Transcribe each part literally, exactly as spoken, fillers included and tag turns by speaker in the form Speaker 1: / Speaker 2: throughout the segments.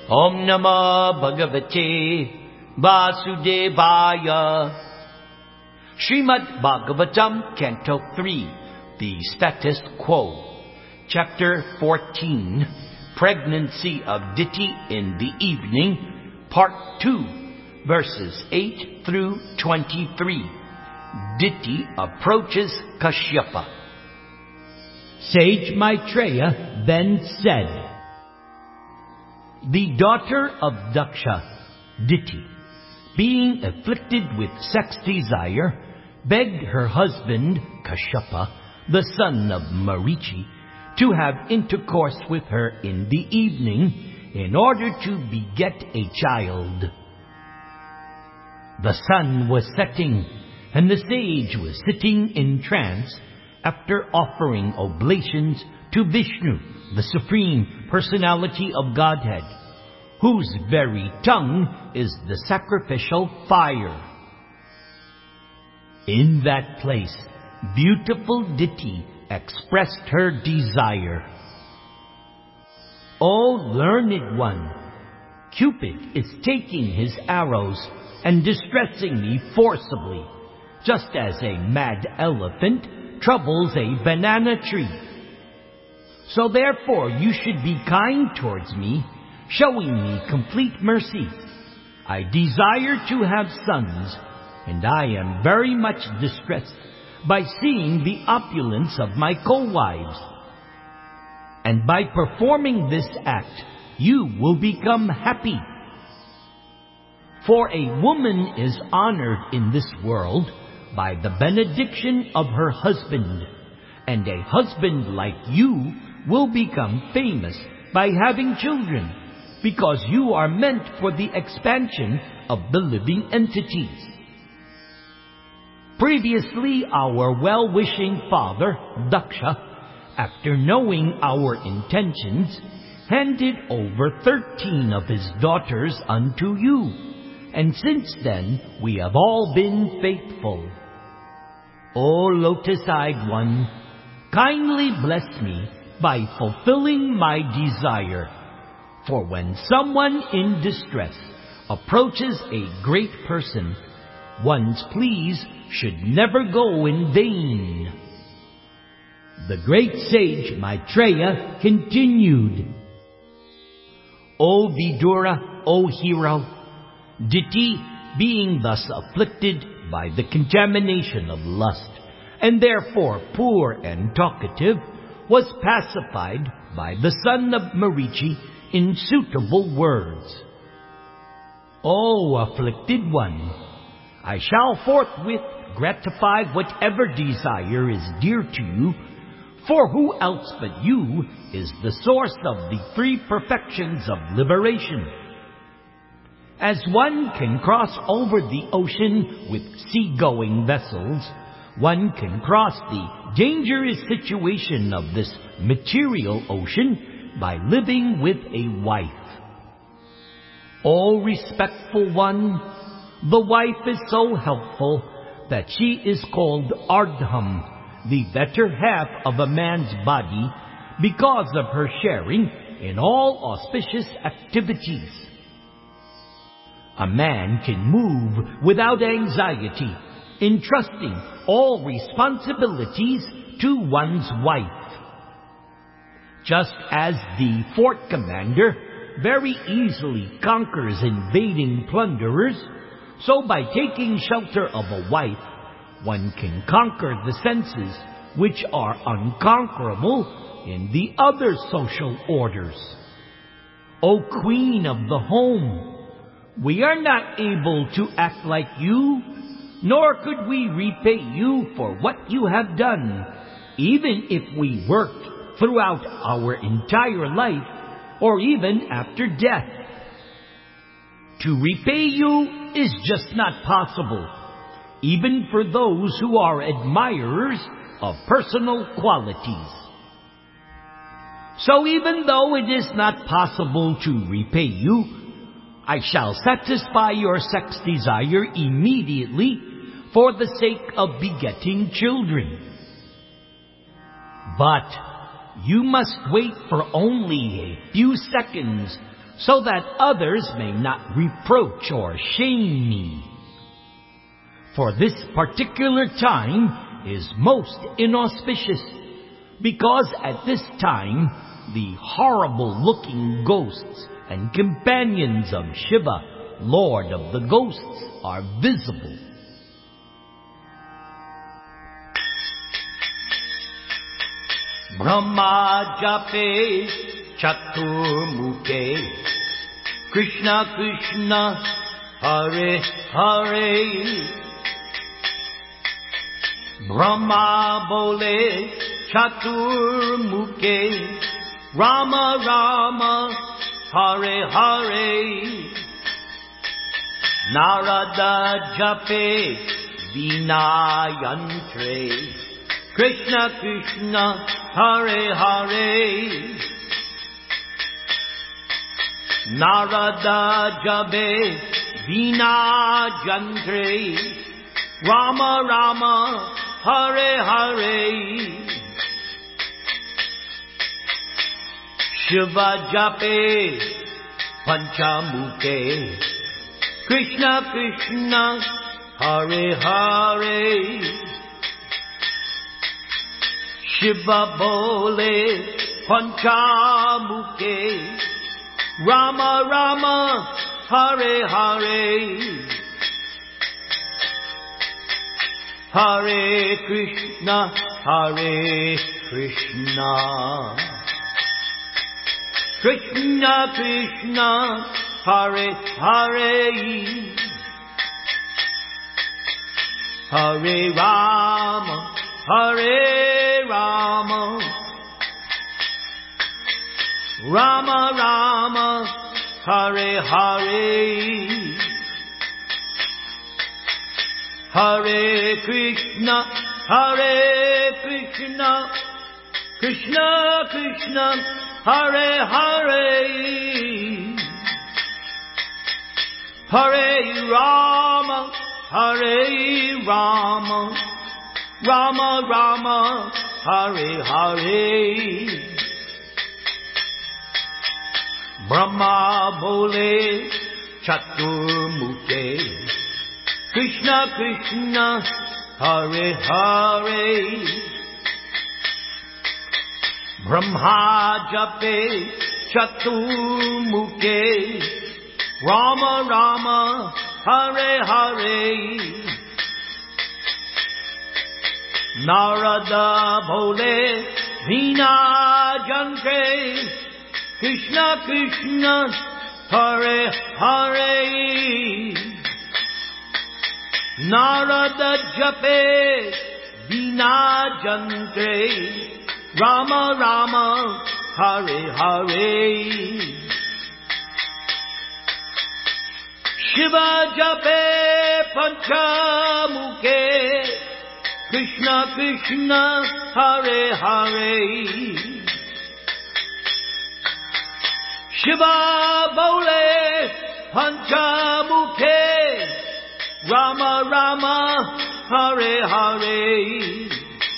Speaker 1: Om Namah Bhagavate Vasudevaya. Srimad Bhagavatam, Canto three, The Status Quo, Chapter fourteen, Pregnancy of Diti in the Evening, Part two, verses eight through twenty-three. Diti approaches Kashyapa.
Speaker 2: Sage Maitreya then said, The daughter of Daksha, Diti, being afflicted with sex desire, begged her husband, Kashyapa, the son of Marichi, to have intercourse with her in the evening in order to beget a child. The sun was setting, and the sage was sitting in trance after offering oblations to Vishnu, the Supreme Personality of Godhead, whose very tongue is the sacrificial fire. In that place, beautiful Diti expressed her desire. O learned one, Cupid is taking his arrows and distressing me forcibly, just as a mad elephant troubles a banana tree. So therefore you should be kind towards me, showing me complete mercy. I desire to have sons, and I am very much distressed by seeing the opulence of my co-wives. And by performing this act, you will become happy. For a woman is honored in this world by the benediction of her husband, and a husband like you will become famous by having children, because you are meant for the expansion of the living entities. Previously, our well-wishing father, Daksha, after knowing our intentions, handed over thirteen of his daughters unto you, and since then we have all been faithful. O lotus-eyed one, kindly bless me by fulfilling my desire. For when someone in distress approaches a great person, one's pleas should never go in vain. The great sage Maitreya continued, O Vidura, O hero, Diti, being thus afflicted by the contamination of lust, and therefore poor and talkative, was pacified by the son of Marichi in suitable words. O afflicted one, I shall forthwith gratify whatever desire is dear to you, for who else but you is the source of the three perfections of liberation? As one can cross over the ocean with sea-going vessels, one can cross the dangerous situation of this material ocean by living with a wife. O respectful one, the wife is so helpful that she is called Ardham, the better half of a man's body, because of her sharing in all auspicious activities. A man can move without anxiety, entrusting all responsibilities to one's wife. Just as the fort commander very easily conquers invading plunderers, so by taking shelter of a wife, one can conquer the senses which are unconquerable in the other social orders. O queen of the home, we are not able to act like you, nor could we repay you for what you have done, even if we worked throughout our entire life, or even after death. To repay you is just not possible, even for those who are admirers of personal qualities. So even though it is not possible to repay you, I shall satisfy your sex desire immediately for the sake of begetting children. But you must wait for only a few seconds so that others may not reproach or shame me. For this particular time is most inauspicious, because at this time the horrible-looking ghosts and companions of Shiva, Lord of the ghosts, are visible.
Speaker 1: Brahma jape chaturmukhe, Krishna Krishna Hare Hare. Brahma bole chaturmukhe, Rama Rama Hare Hare. Narada jape Veena yantre, Krishna Krishna Hare Hare. Narada jape Veena yantre, Rama Rama Hare Hare. Shiva jape Panchamukhe, Krishna Krishna Hare Hare. Shiva bole Panchamukhe, Rama Rama Hare Hare. Hare Krishna Hare Krishna, Krishna Krishna Hare Hare. Hare Rama Hare Rama, Rama Rama Hare Hare. Hare Krishna Hare Krishna, Krishna Krishna Hare Hare. Hare Rama Hare Rama, Rama Rama Hare Hare. Brahma bole chaturmukhe, Krishna Krishna Hare Hare. Brahma jape chaturmukhe, Rama Rama Hare Hare. Narada bole Veena yantre, Krishna Krishna Hare Hare. Narada jape Veena yantre, Rama Rama Hare Hare. Shiva jape Panchamukhe, Krishna Krishna Hare Hare. Shiva bole Panchamukhe, Rama Rama Hare Hare.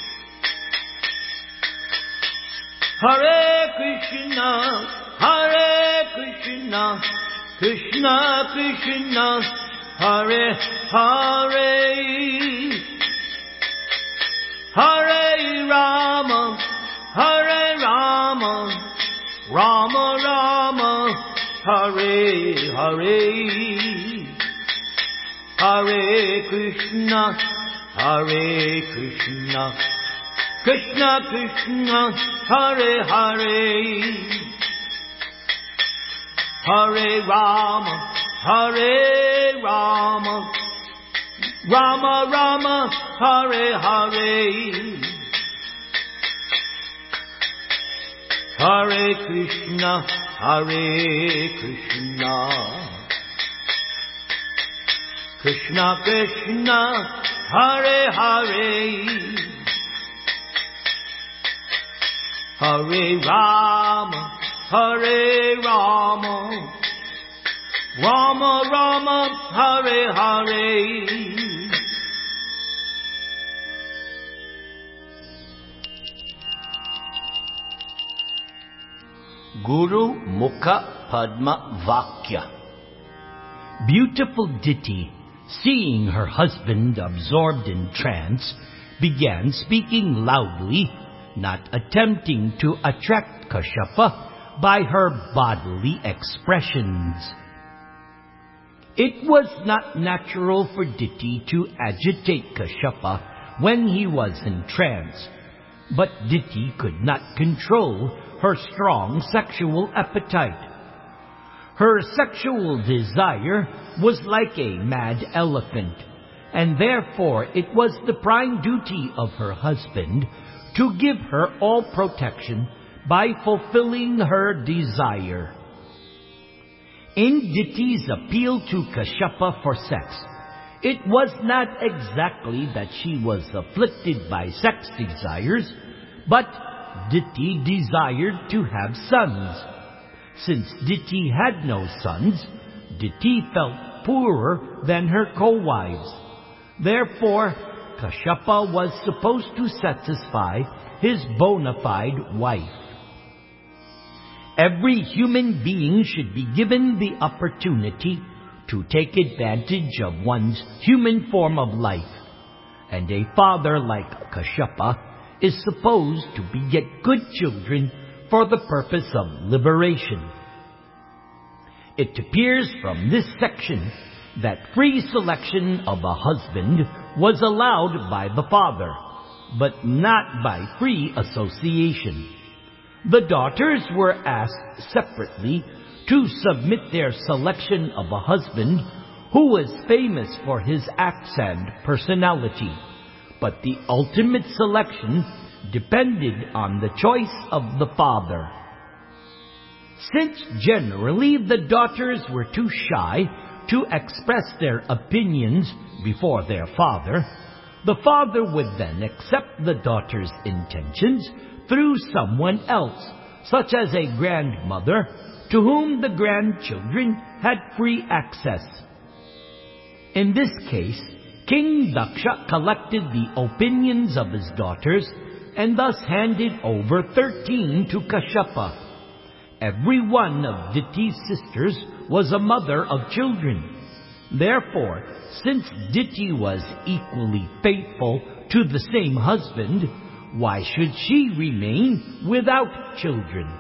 Speaker 1: Hare Krishna Hare Krishna, Krishna Krishna Hare Hare. Hare Rama Hare Rama, Rama Rama Hare Hare. Hare Krishna Hare Krishna, Krishna Krishna Hare Hare. Hare Rama Hare Rama, Rama Rama Hare Hare. Hare Krishna Hare Krishna, Krishna Krishna Hare Hare. Hare Rama Hare Rama, Rama Rama Hare Hare. Guru Mukha Padma Vakya.
Speaker 2: Beautiful Diti, seeing her husband absorbed in trance, began speaking loudly, not attempting to attract Kashyapa by her bodily expressions. It was not natural for Diti to agitate Kashyapa when he was in trance, but Diti could not control her strong sexual appetite. Her sexual desire was like a mad elephant, and therefore it was the prime duty of her husband to give her all protection by fulfilling her desire. In Diti's appeal to Kashyapa for sex, it was not exactly that she was afflicted by sex desires, but Diti desired to have sons. Since Diti had no sons, Diti felt poorer than her co-wives. Therefore, Kashyapa was supposed to satisfy his bona fide wife. Every human being should be given the opportunity to take advantage of one's human form of life, and a father like Kashyapa is supposed to beget good children for the purpose of liberation. It appears from this section that free selection of a husband was allowed by the father, but not by free association. The daughters were asked separately to submit their selection of a husband who was famous for his acts and personality, but the ultimate selection depended on the choice of the father. Since generally the daughters were too shy to express their opinions before their father, the father would then accept the daughter's intentions through someone else, such as a grandmother, to whom the grandchildren had free access. In this case, King Daksha collected the opinions of his daughters and thus handed over thirteen to Kashyapa. Every one of Diti's sisters was a mother of children. Therefore, since Diti was equally faithful to the same husband, why should she remain without children?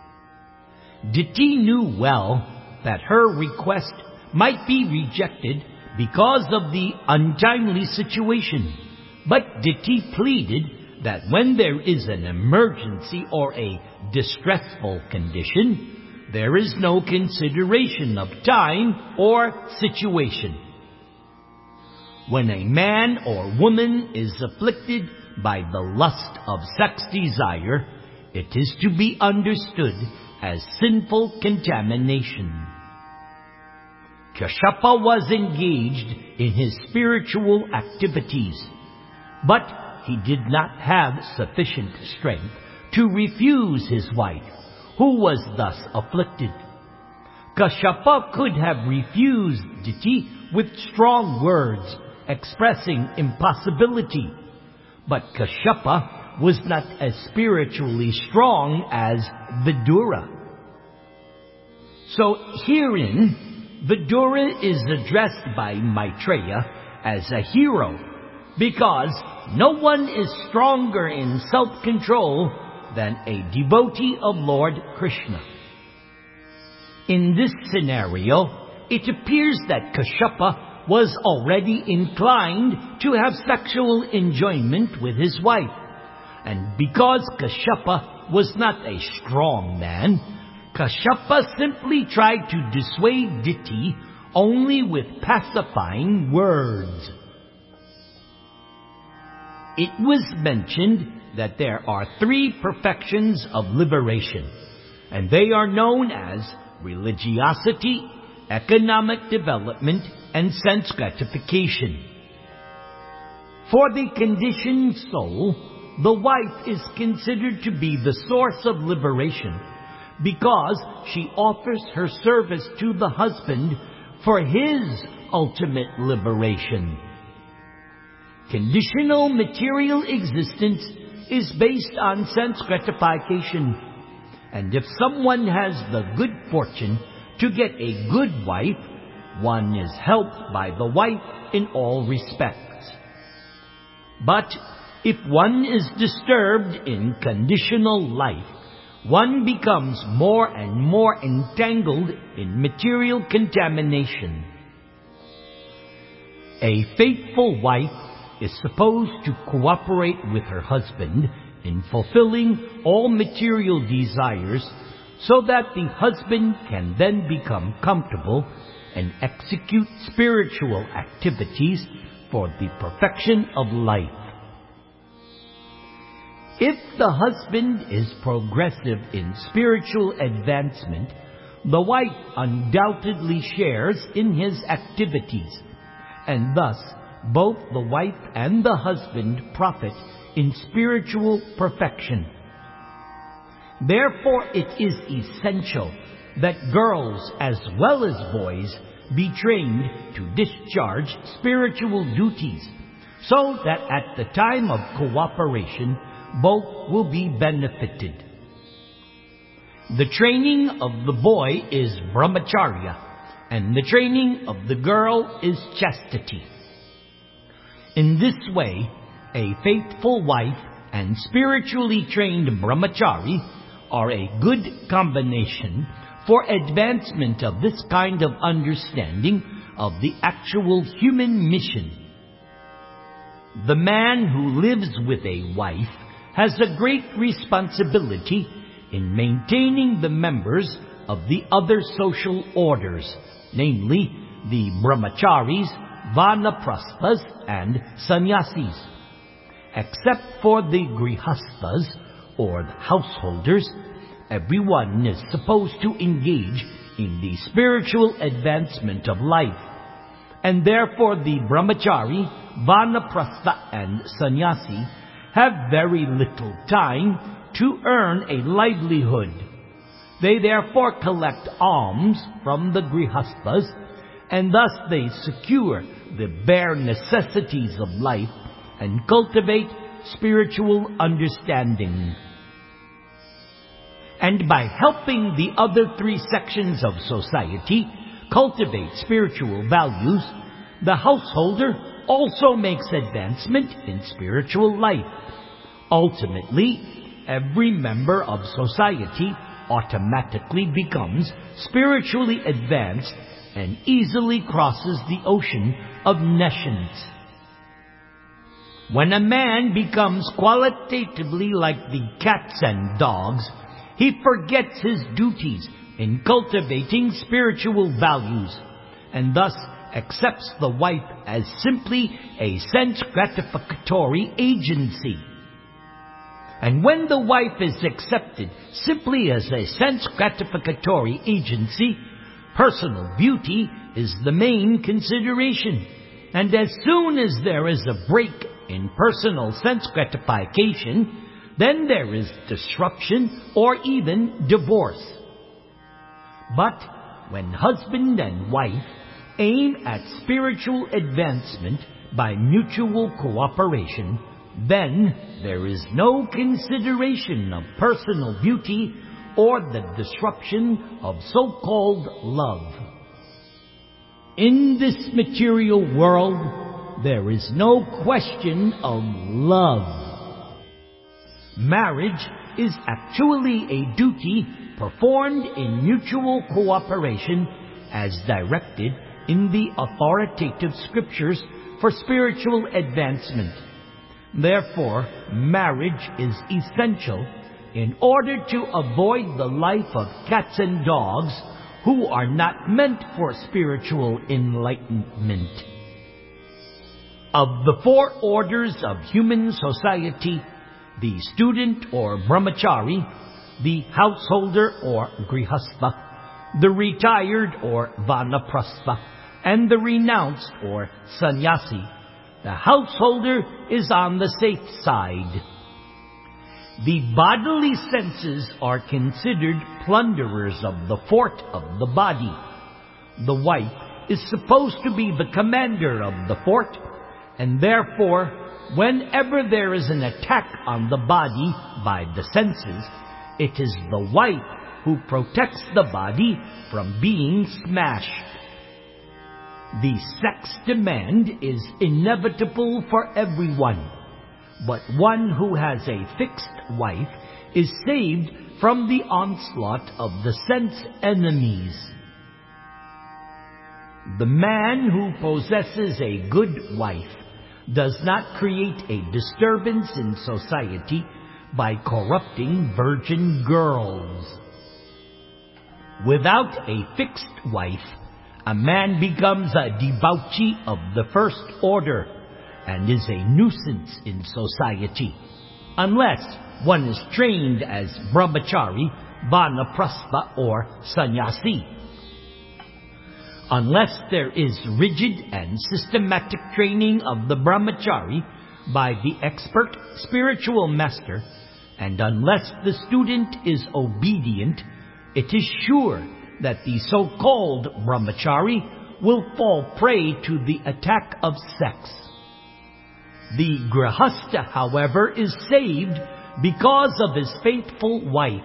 Speaker 2: Diti knew well that her request might be rejected because of the untimely situation, but Diti pleaded that when there is an emergency or a distressful condition, there is no consideration of time or situation. When a man or woman is afflicted by the lust of sex desire, it is to be understood as sinful contamination. Kashyapa was engaged in his spiritual activities, but he did not have sufficient strength to refuse his wife, who was thus afflicted. Kashyapa could have refused Diti with strong words expressing impossibility, but Kashyapa was not as spiritually strong as Vidura. So herein, Vidura is addressed by Maitreya as a hero, because no one is stronger in self-control than a devotee of Lord Krishna. In this scenario, it appears that Kashyapa was already inclined to have sexual enjoyment with his wife, and because Kashyapa was not a strong man, Kashyapa simply tried to dissuade Diti only with pacifying words. It was mentioned that there are three perfections of liberation, and they are known as religiosity, economic development, and sense gratification. For the conditioned soul, the wife is considered to be the source of liberation because she offers her service to the husband for his ultimate liberation. Conditional material existence is based on sense gratification, And if someone has the good fortune to get a good wife, one is helped by the wife in all respects. But if one is disturbed in conditional life, one becomes more and more entangled in material contamination. A faithful wife is supposed to cooperate with her husband in fulfilling all material desires so that the husband can then become comfortable and execute spiritual activities for the perfection of life. If the husband is progressive in spiritual advancement, the wife undoubtedly shares in his activities, and thus both the wife and the husband profit in spiritual perfection. Therefore, it is essential that girls as well as boys be trained to discharge spiritual duties, so that at the time of cooperation, both will be benefited. The training of the boy is brahmacharya, and the training of the girl is chastity. In this way, a faithful wife and spiritually trained brahmachari are a good combination for advancement of this kind of understanding of the actual human mission. The man who lives with a wife has a great responsibility in maintaining the members of the other social orders, namely the brahmacharis, vanaprasthas, and sannyasis. Except for the grihasthas, or the householders, everyone is supposed to engage in the spiritual advancement of life, and therefore the brahmachari, vanaprastha, and sannyasi have very little time to earn a livelihood. They therefore collect alms from the grihasthas, and thus they secure the bare necessities of life and cultivate spiritual understanding. And by helping the other three sections of society cultivate spiritual values, the householder also makes advancement in spiritual life. Ultimately, every member of society automatically becomes spiritually advanced and easily crosses the ocean of nescience. When a man becomes qualitatively like the cats and dogs, he forgets his duties in cultivating spiritual values, and thus accepts the wife as simply a sense-gratificatory agency. And when the wife is accepted simply as a sense-gratificatory agency, personal beauty is the main consideration. And as soon as there is a break in personal sense gratification, then there is disruption or even divorce. But when husband and wife aim at spiritual advancement by mutual cooperation, then there is no consideration of personal beauty or the disruption of so-called love. In this material world, there is no question of love. Marriage is actually a duty performed in mutual cooperation as directed in the authoritative scriptures for spiritual advancement. Therefore, marriage is essential in order to avoid the life of cats and dogs who are not meant for spiritual enlightenment. Of the four orders of human society, the student or brahmachari, the householder or grihastha, the retired or vanaprastha, and the renounced or sannyasi, the householder is on the safe side. The bodily senses are considered plunderers of the fort of the body. The wife is supposed to be the commander of the fort, and therefore, whenever there is an attack on the body by the senses, it is the wife who protects the body from being smashed. The sex demand is inevitable for everyone, but one who has a fixed wife is saved from the onslaught of the sense enemies. The man who possesses a good wife does not create a disturbance in society by corrupting virgin girls. Without a fixed wife, a man becomes a debauchee of the first order and is a nuisance in society, unless one is trained as brahmachari, vanaprastha, or sannyasi. Unless there is rigid and systematic training of the brahmachari by the expert spiritual master, and unless the student is obedient, it is sure that the so-called brahmachari will fall prey to the attack of sex. The grihastha, however, is saved because of his faithful wife.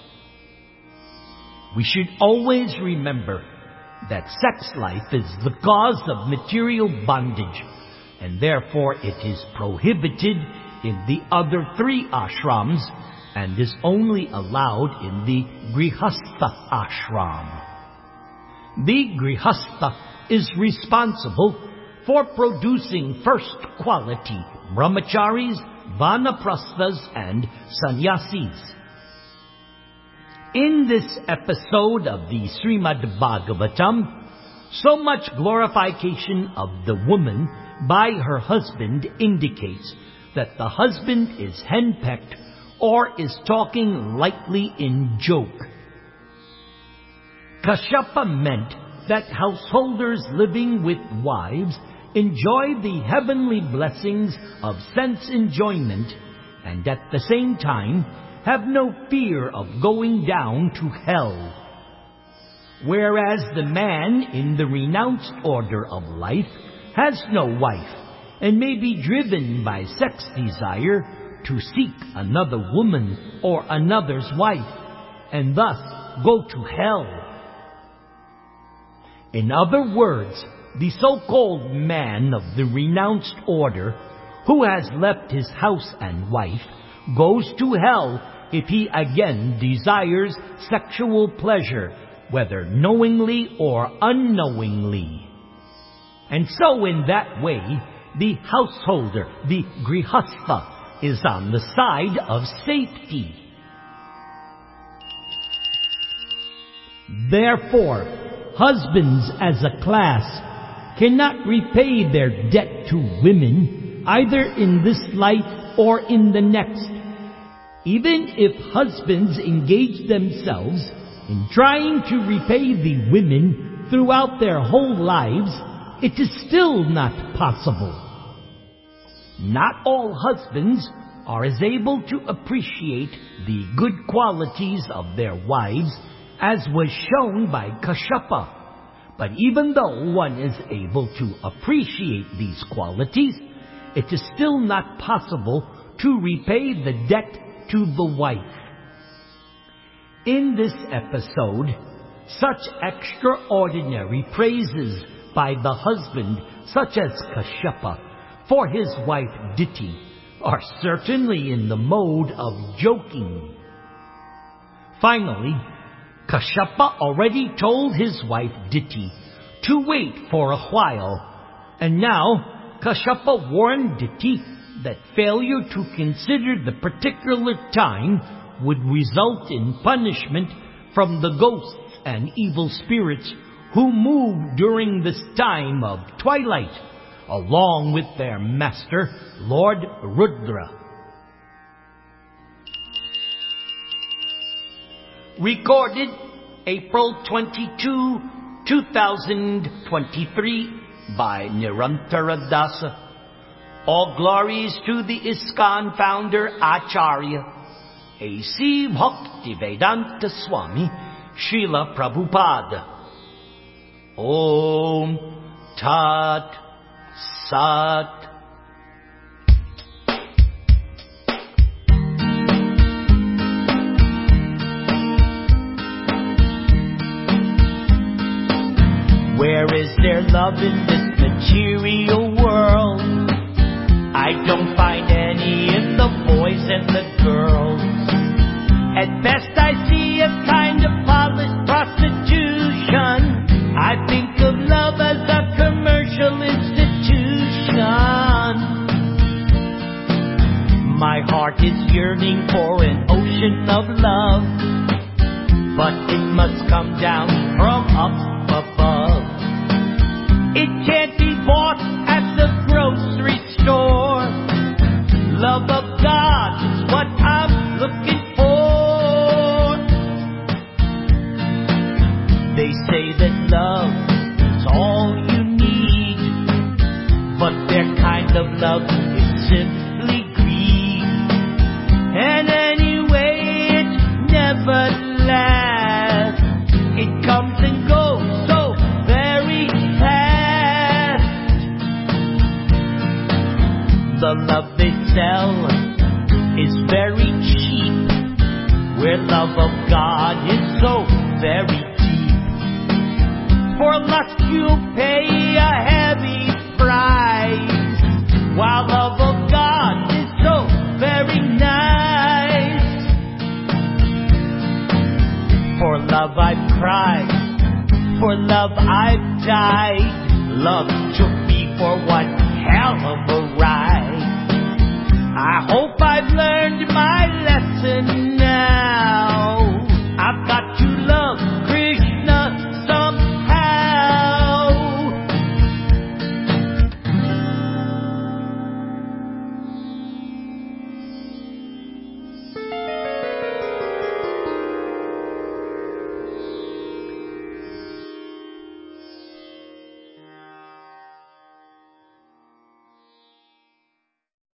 Speaker 2: We should always remember that sex life is the cause of material bondage, and therefore it is prohibited in the other three ashrams and is only allowed in the grihastha ashram. The grihastha is responsible for producing first quality brahmacharis, vanaprasthas, and sannyasis. In this episode of the Srimad Bhagavatam, so much glorification of the woman by her husband indicates that the husband is henpecked or is talking lightly in joke. Kashyapa meant that householders living with wives enjoy the heavenly blessings of sense enjoyment and at the same time have no fear of going down to hell. Whereas the man in the renounced order of life has no wife and may be driven by sex desire to seek another woman or another's wife and thus go to hell. In other words, the so-called man of the renounced order who has left his house and wife goes to hell if he again desires sexual pleasure, whether knowingly or unknowingly. And so in that way, the householder, the grihastha, is on the side of safety. Therefore, husbands as a class cannot repay their debt to women either in this life or in the next. Even if husbands engage themselves in trying to repay the women throughout their whole lives, it is still not possible. Not all husbands are as able to appreciate the good qualities of their wives as was shown by Kashyapa. But even though one is able to appreciate these qualities, it is still not possible to repay the debt to the wife. In this episode, such extraordinary praises by the husband, such as Kashyapa, for his wife Diti, are certainly in the mode of joking. Finally, Kashyapa already told his wife Diti to wait for a while, and now Kashyapa warned Diti that failure to consider the particular time would result in punishment from the ghosts and evil spirits who move during this time of twilight, along with their master, Lord Rudra. Recorded April twenty-second, two thousand twenty-three by Nirantara Dasa. All glories to the ISKCON founder Acharya, A C Bhaktivedanta Swami, Srila Prabhupada. Om Tat Sat. Where is there love in this material world? I don't find any in the boys and the girls. At best I see a kind of polished prostitution. I think of love as a commercial institution. My heart is yearning for an ocean of love, but it must come down from up above. It can't be bought at the grocery store. Love of God is what I'm looking for. They say that love is all you need, but their kind of love is simply greed. And anyway, it never lasts. It comes and goes so very fast. The love they sell is very cheap, where love of God is so very deep. For lust you'll pay a heavy price, while love of God is so very nice. For love I've cried, for love I've died. Love took me for one hell of a ride. I hope I've learned my lesson